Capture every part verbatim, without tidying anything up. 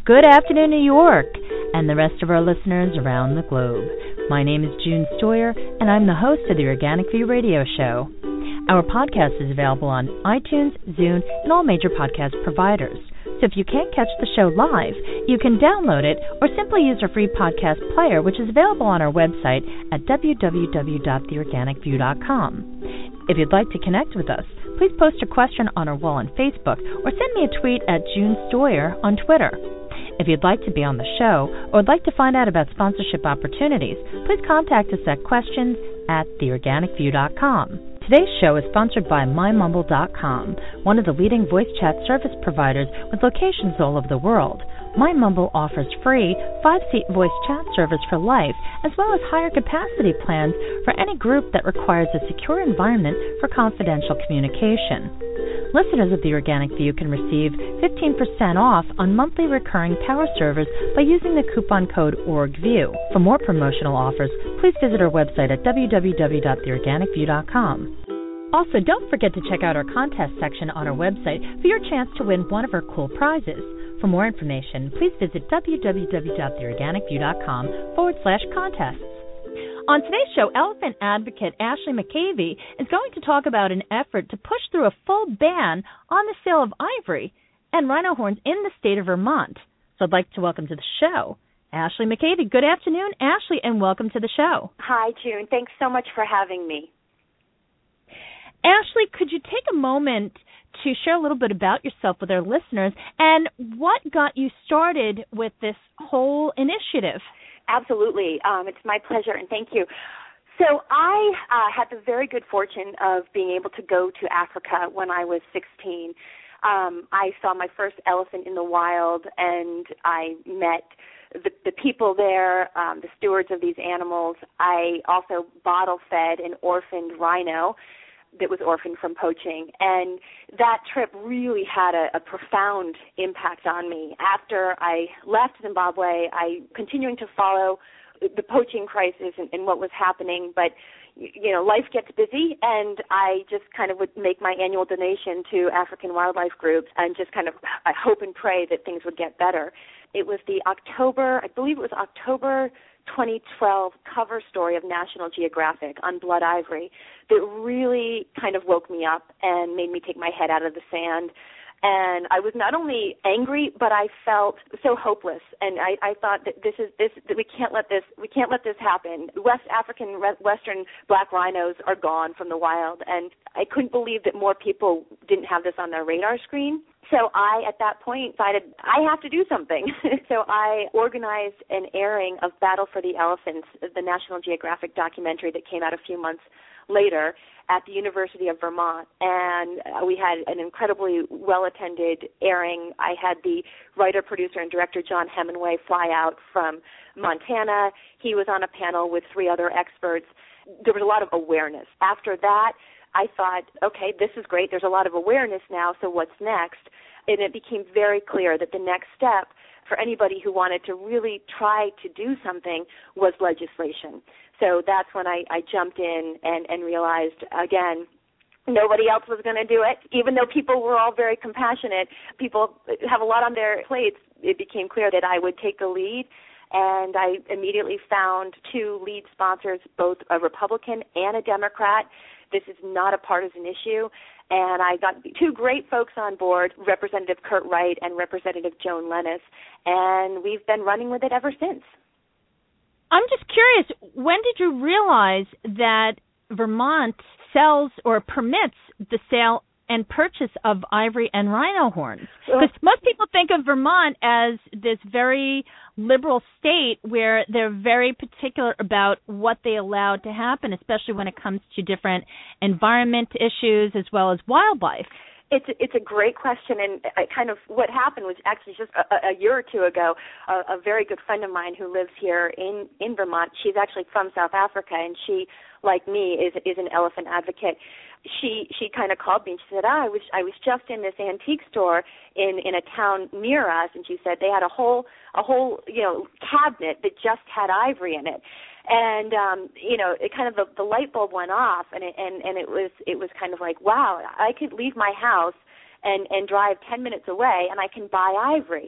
Good afternoon, New York, and the rest of our listeners around the globe. My name is June Stoyer, and I'm the host of the Organic View Radio Show. Our podcast is available on iTunes, Zune, and all major podcast providers. So if you can't catch the show live, you can download it or simply use our free podcast player, which is available on our website at w w w dot the organic view dot com. If you'd like to connect with us, please post a question on our wall on Facebook or send me a tweet at June Stoyer on Twitter. If you'd like to be on the show or would like to find out about sponsorship opportunities, please contact us at questions at the organic view dot com. Today's show is sponsored by my mumble dot com, one of the leading voice chat service providers with locations all over the world. MyMumble offers free five-seat voice chat service for life, as well as higher capacity plans for any group that requires a secure environment for confidential communication. Listeners of The Organic View can receive fifteen percent off on monthly recurring power servers by using the coupon code ORGVIEW. For more promotional offers, please visit our website at w w w dot the organic view dot com. Also, don't forget to check out our contest section on our website for your chance to win one of our cool prizes. For more information, please visit w w w dot the organic view dot com forward slash contests. On today's show, elephant advocate Ashley McCavey is going to talk about an effort to push through a full ban on the sale of ivory and rhino horns in the state of Vermont. So I'd like to welcome to the show Ashley McCavey. Good afternoon, Ashley, and welcome to the show. Hi, June. Thanks so much for having me. Ashley, could you take a moment to share a little bit about yourself with our listeners and what got you started with this whole initiative? Absolutely. Um, it's my pleasure, and thank you. So I uh, had the very good fortune of being able to go to Africa when I was sixteen. Um, I saw my first elephant in the wild, and I met the, the people there, um, the stewards of these animals. I also bottle-fed an orphaned rhino that was orphaned from poaching. And that trip really had a, a profound impact on me. After I left Zimbabwe, I continuing to follow the poaching crisis and, and what was happening, but you know, life gets busy, and I just kind of would make my annual donation to African wildlife groups and just kind of I hope and pray that things would get better. It was the October, I believe it was October twenty twelve cover story of National Geographic on blood ivory that really kind of woke me up and made me take my head out of the sand. And I was not only angry, but I felt so hopeless. And I, I thought that this is this that we can't let this we can't let this happen. West African Western black rhinos are gone from the wild, and I couldn't believe that more people didn't have this on their radar screen. So I, at that point, decided I have to do something. So I organized an airing of Battle for the Elephants, the National Geographic documentary that came out a few months later at the University of Vermont. And we had an incredibly well-attended airing. I had the writer, producer, and director John Hemingway fly out from Montana. He was on a panel with three other experts. There was a lot of awareness. After that, I thought, okay, this is great. There's a lot of awareness now, so what's next? And it became very clear that the next step for anybody who wanted to really try to do something was legislation. So that's when I, I jumped in and, and realized, again, nobody else was going to do it. Even though people were all very compassionate, people have a lot on their plates, it became clear that I would take the lead. And I immediately found two lead sponsors, both a Republican and a Democrat. This is not a partisan issue. And I got two great folks on board, Representative Kurt Wright and Representative Joan Lennis, and we've been running with it ever since. I'm just curious, when did you realize that Vermont sells or permits the sale and purchase of ivory and rhino horns? Because most people think of Vermont as this very liberal state where they're very particular about what they allow to happen, especially when it comes to different environment issues as well as wildlife. It's it's a great question, and I kind of what happened was actually just a, a year or two ago, a, a very good friend of mine who lives here in, in Vermont, she's actually from South Africa, and she, like me, is is an elephant advocate. She she kind of called me and she said, ah, I was I was just in this antique store in, in a town near us, and she said they had a whole a whole you know cabinet that just had ivory in it. And um, you know, it kind of the, the light bulb went off, and it, and and it was it was kind of like, wow, I could leave my house and and drive ten minutes away, and I can buy ivory.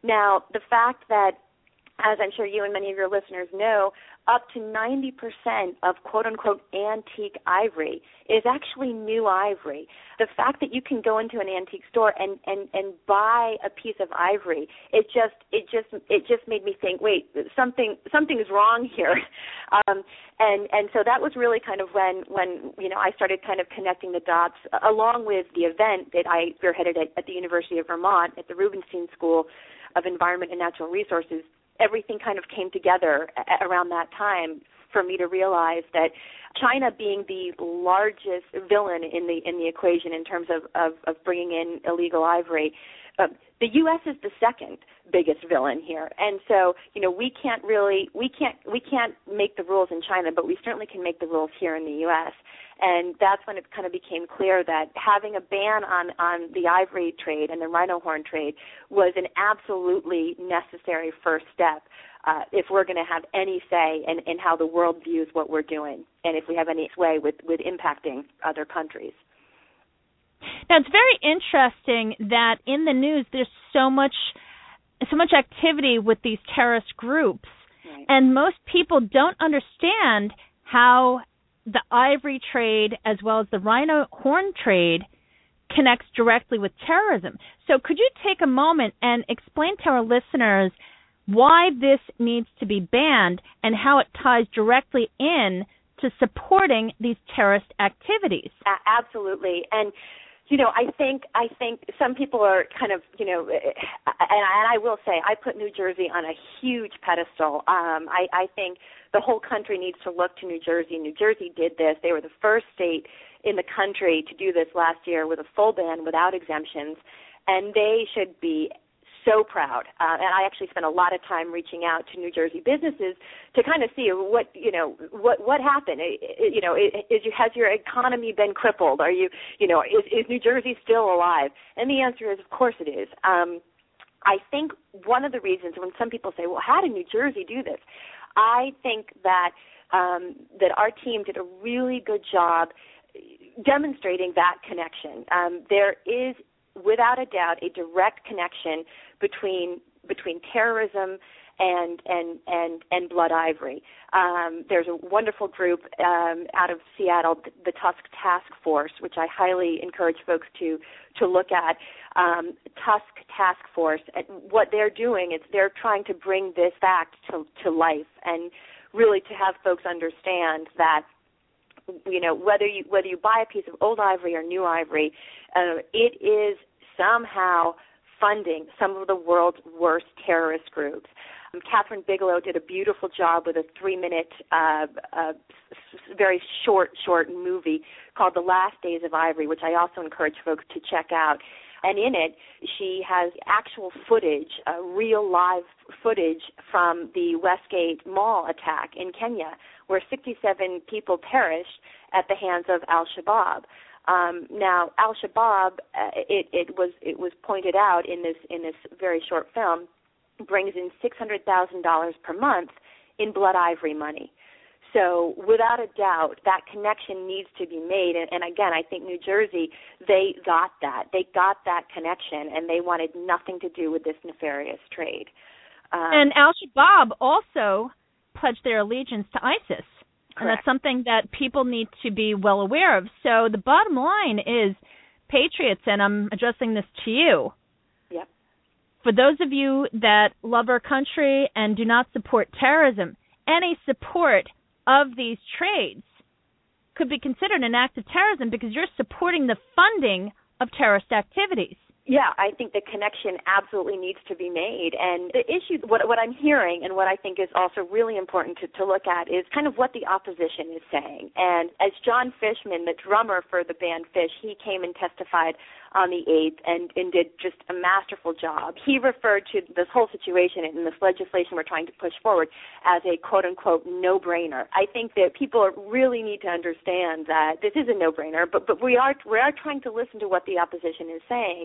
Now, the fact that, as I'm sure you and many of your listeners know, up to ninety percent of quote-unquote antique ivory is actually new ivory. The fact that you can go into an antique store and, and, and buy a piece of ivory, it just it just it just made me think, wait, something something is wrong here. Um, and and so that was really kind of when when you know I started kind of connecting the dots, along with the event that I spearheaded at, at the University of Vermont at the Rubenstein School of Environment and Natural Resources. Everything kind of came together around that time for me to realize that China, being the largest villain in the in the equation in terms of, of, of bringing in illegal ivory, uh, the U S is the second biggest villain here. And so, you know, we can't really we can't we can't make the rules in China, but we certainly can make the rules here in the U S. And that's when it kind of became clear that having a ban on, on the ivory trade and the rhino horn trade was an absolutely necessary first step uh, if we're going to have any say in, in how the world views what we're doing and if we have any sway with, with impacting other countries. Now, it's very interesting that in the news there's so much so much activity with these terrorist groups, right. And most people don't understand how the ivory trade as well as the rhino horn trade connects directly with terrorism. So could you take a moment and explain to our listeners why this needs to be banned and how it ties directly in to supporting these terrorist activities? Uh, absolutely. And you know, I think I think some people are kind of, you know, and I, and I will say I put New Jersey on a huge pedestal. Um, I, I think the whole country needs to look to New Jersey. New Jersey did this. They were the first state in the country to do this last year with a full ban without exemptions, and they should be so proud. Uh, and I actually spent a lot of time reaching out to New Jersey businesses to kind of see what, you know, what what happened. It, it, you know, is you, has your economy been crippled? Are you, you know, is, is New Jersey still alive? And the answer is, of course it is. Um, I think one of the reasons when some people say, well, how did New Jersey do this? I think that um, that our team did a really good job demonstrating that connection. Um, there is, without a doubt, a direct connection between between terrorism and and and, and blood ivory. Um, there's a wonderful group um, out of Seattle, the Tusk Task Force, which I highly encourage folks to to look at. Um, Tusk Task Force, and what they're doing is they're trying to bring this fact to to life and really to have folks understand that, you know, whether you whether you buy a piece of old ivory or new ivory, uh, it is somehow funding some of the world's worst terrorist groups. Um, Catherine Bigelow did a beautiful job with a three-minute, uh, uh, very short, short movie called The Last Days of Ivory, which I also encourage folks to check out. And in it, she has actual footage, uh, real live footage from the Westgate Mall attack in Kenya, where sixty-seven people perished at the hands of Al-Shabaab. Um, now, Al-Shabaab, uh, it, it was it was pointed out in this in this very short film, brings in six hundred thousand dollars per month in blood ivory money. So without a doubt, that connection needs to be made. And, and again, I think New Jersey, they got that. They got that connection, and they wanted nothing to do with this nefarious trade. Um, and Al-Shabaab also pledged their allegiance to ISIS. Correct. And that's something that people need to be well aware of. So the bottom line is, patriots, and I'm addressing this to you, yep. For those of you that love our country and do not support terrorism, any support of these trades could be considered an act of terrorism because you're supporting the funding of terrorist activities. Yeah, I think the connection absolutely needs to be made. And the issue, what, what I'm hearing and what I think is also really important to, to look at is kind of what the opposition is saying. And as John Fishman, the drummer for the band Phish, he came and testified on the eighth and, and did just a masterful job. He referred to this whole situation and this legislation we're trying to push forward as a quote-unquote no-brainer. I think that people really need to understand that this is a no-brainer, but, but we are we are trying to listen to what the opposition is saying.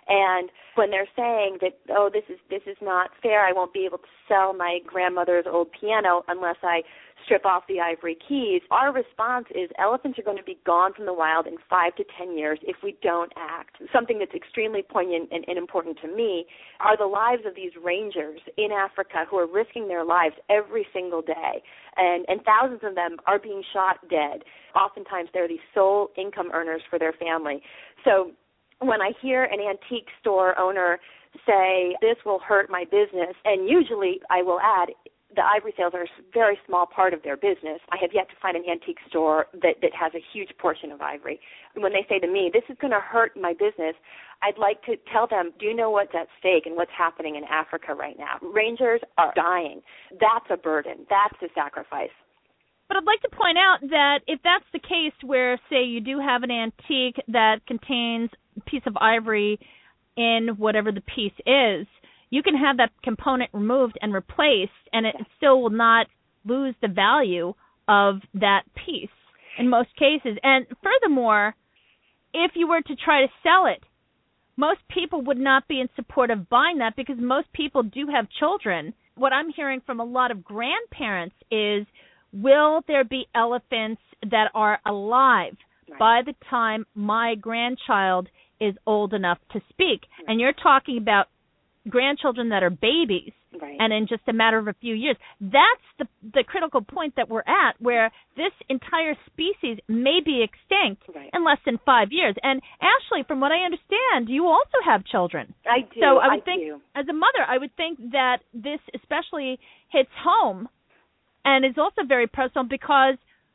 And when they're saying that, oh, this is this is not fair, I won't be able to sell my grandmother's old piano unless I strip off the ivory keys, our response is elephants are going to be gone from the wild in five to ten years if we don't act. Something that's extremely poignant and, and important to me are the lives of these rangers in Africa who are risking their lives every single day, and, and thousands of them are being shot dead. Oftentimes they're the sole income earners for their family. So when I hear an antique store owner say, this will hurt my business, and usually I will add, the ivory sales are a very small part of their business. I have yet to find an antique store that, that has a huge portion of ivory. And when they say to me, this is going to hurt my business, I'd like to tell them, do you know what's at stake and what's happening in Africa right now? Rangers are dying. That's a burden. That's a sacrifice. But I'd like to point out that if that's the case where, say, you do have an antique that contains a piece of ivory in whatever the piece is, you can have that component removed and replaced, and it still will not lose the value of that piece in most cases. And furthermore, if you were to try to sell it, most people would not be in support of buying that because most people do have children. What I'm hearing from a lot of grandparents is, will there be elephants that are alive right. by the time my grandchild is old enough to speak? Right. And you're talking about grandchildren that are babies, right. and in just a matter of a few years. That's the the critical point that we're at, where this entire species may be extinct right. in less than five years. And Ashley, from what I understand, you also have children. I do. So I would I think, do. as a mother, I would think that this especially hits home and is also very personal, because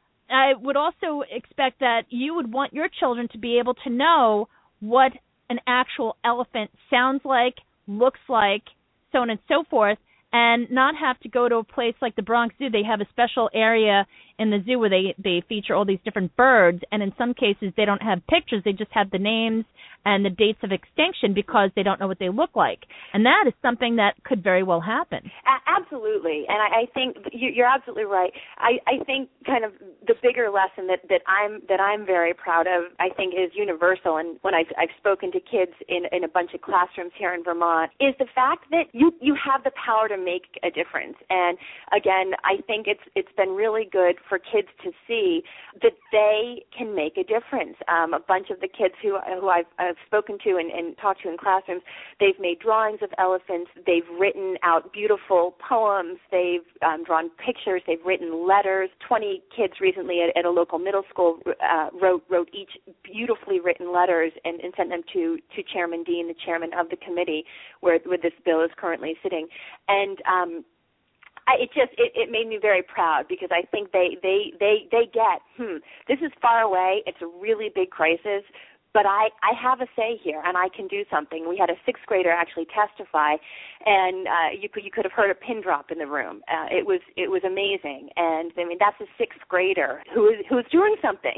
I would also expect that you would want your children to be able to know what an actual elephant sounds like, looks like, so on and so forth, and not have to go to a place like the Bronx Zoo. They have a special area in the zoo where they, they feature all these different birds, and in some cases they don't have pictures, they just have the names and the dates of extinction because they don't know what they look like. And that is something that could very well happen. A- absolutely, and I, I think you're absolutely right. I, I think kind of the bigger lesson that, that I'm that I'm very proud of, I think, is universal, and when I've, I've spoken to kids in, in a bunch of classrooms here in Vermont, is the fact that you, you have the power to make a difference. And again, I think it's it's been really good for kids to see that they can make a difference. Um, a bunch of the kids who who I've, I've spoken to and, and talked to in classrooms, they've made drawings of elephants, they've written out beautiful poems, they've um, drawn pictures, they've written letters. Twenty kids recently at, at a local middle school uh, wrote wrote each beautifully written letters and, and sent them to, to Chairman Dean, the chairman of the committee where, where this bill is currently sitting. And um, I, it just it, it made me very proud, because I think they, they, they, they get, hmm, this is far away, it's a really big crisis, but I, I have a say here, and I can do something. We had a sixth grader actually testify, and uh, you could you could have heard a pin drop in the room. Uh, it was it was amazing, and I mean that's a sixth grader who is who is doing something.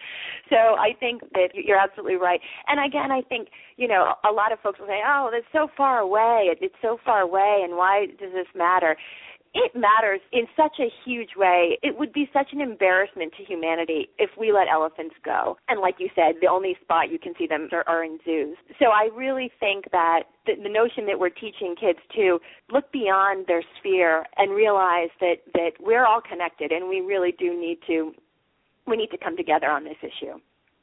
So I think that you're absolutely right. And again, I think you know a lot of folks will say, "Oh, that's so far away. It, it's so far away, and why does this matter?" It matters in such a huge way. It would be such an embarrassment to humanity if we let elephants go. And like you said, the only spot you can see them are, are in zoos. So I really think that the, the notion that we're teaching kids to look beyond their sphere and realize that, that we're all connected, and we really do need to we need to come together on this issue.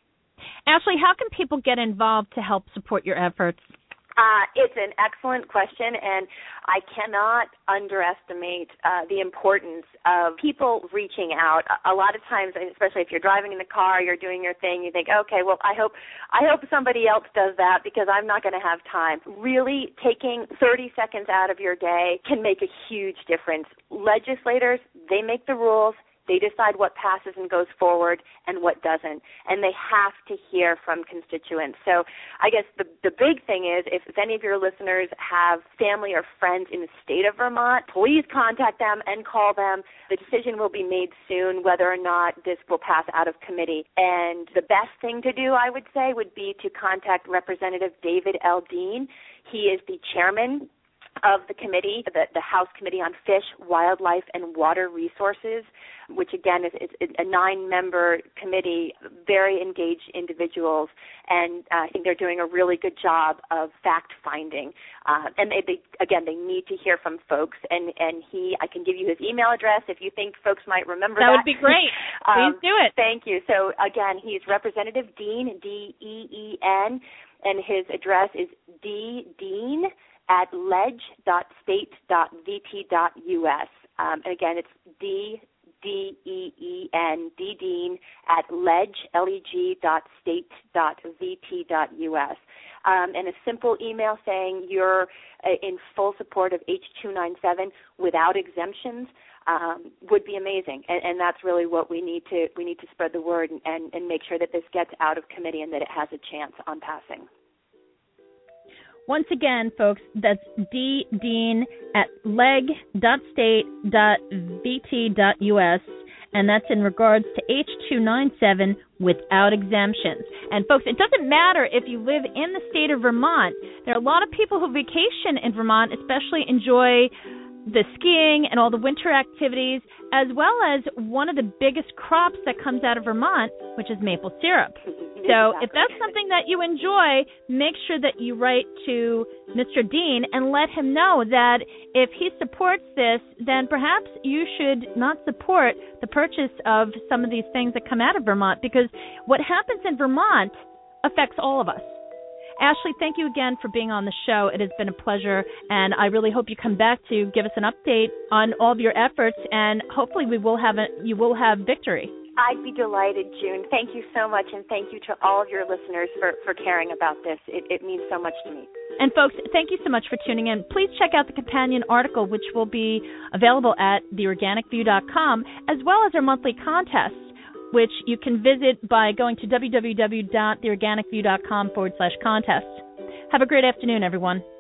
Ashley, how can people get involved to help support your efforts? Uh, it's an excellent question, and I cannot underestimate uh, the importance of people reaching out. A, a lot of times, especially if you're driving in the car, you're doing your thing, you think, okay, well, I hope I hope somebody else does that because I'm not going to have time. Really taking thirty seconds out of your day can make a huge difference. Legislators, they make the rules. They decide what passes and goes forward and what doesn't, and they have to hear from constituents. So I guess the the big thing is, if, if any of your listeners have family or friends in the state of Vermont, please contact them and call them. The decision will be made soon whether or not this will pass out of committee. And the best thing to do, I would say, would be to contact Representative David L. Dean. He is the chairman of the committee, the, the House Committee on Fish, Wildlife, and Water Resources, which again is, is a nine-member committee, very engaged individuals, and uh, I think they're doing a really good job of fact-finding. Uh, and they, they, again, they need to hear from folks, and, and he, I can give you his email address if you think folks might remember that. That would be great. Please um, do it. Thank you. So again, he's Representative Dean, D E E N, and his address is d dean at ledge dot state dot v t dot u s. Um, and again, it's D D E E N, D Dean at ledge, L E G dot state dot v t dot u s. Um, and a simple email saying you're uh, in full support of H two ninety-seven without exemptions um, would be amazing. And, and that's really what we need to we need to spread the word and, and, and make sure that this gets out of committee and that it has a chance on passing. Once again, folks, that's D Dean at leg dot state dot v t dot u s, and that's in regards to H two ninety-seven without exemptions. And, folks, it doesn't matter if you live in the state of Vermont. There are a lot of people who vacation in Vermont, especially enjoy the skiing and all the winter activities, as well as one of the biggest crops that comes out of Vermont, which is maple syrup. So if that's something that you enjoy, make sure that you write to Mister Dean and let him know that if he supports this, then perhaps you should not support the purchase of some of these things that come out of Vermont, because what happens in Vermont affects all of us. Ashley, thank you again for being on the show. It has been a pleasure, and I really hope you come back to give us an update on all of your efforts, and hopefully we will have a, you will have victory. I'd be delighted, June. Thank you so much, and thank you to all of your listeners for, for caring about this. It, it means so much to me. And, folks, thank you so much for tuning in. Please check out the companion article, which will be available at the organic view dot com, as well as our monthly contests, which you can visit by going to w w w dot the organic view dot com forward slash contest. Have a great afternoon, everyone.